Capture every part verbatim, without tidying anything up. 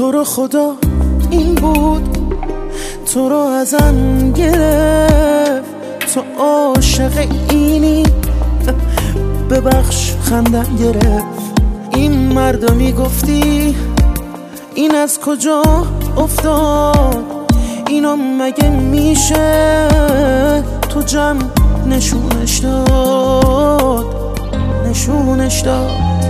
تو رو خدا این بود، تو رو ازم گرفت، تو عاشق اینی، ببخش خندم گرفت. این مردا میگفتی این از کجا افتاد، اینو مگه میشه تو جمع نشونش داد، نشونش داد.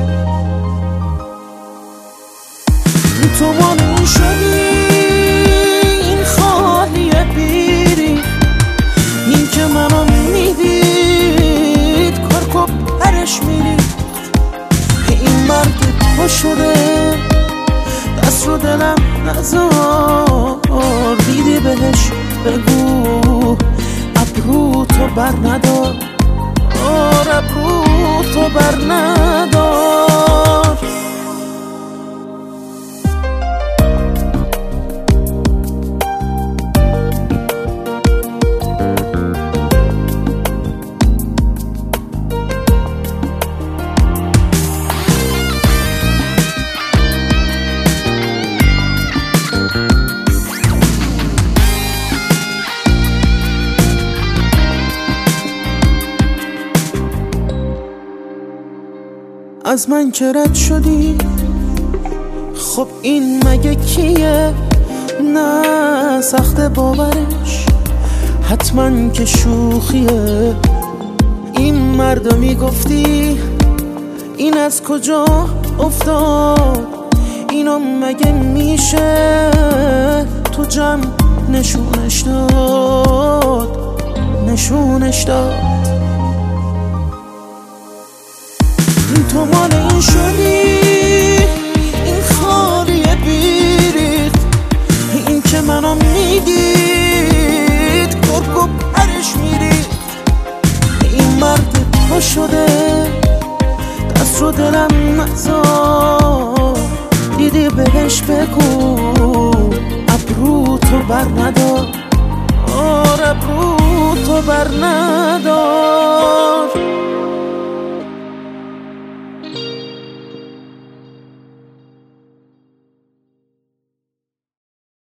تو مانون شدی این خالیه بیری، این که منو میدید کارکو پرش میری. این مرد پا شده دست رو دلم نزار، دیدی بهش بگو ابرو تو بر ندار، آر ابرو تو بر ندار. از من که رد شدی، خب این مگه کیه؟ نه سخت باورش، حتما که شوخیه. این مردا میگفتی این از کجا افتاد، اینو مگه میشه تو جمع نشونش داد، نشونش داد. تو مال این شدی این خالیه بیریخت، این که منو میدید کرکو پرش میریخت. این مرد پا شده دست رو دلم نزار، دیدی بهش بگو ابرو تو بر ندار، آر ابرو تو بر ندار.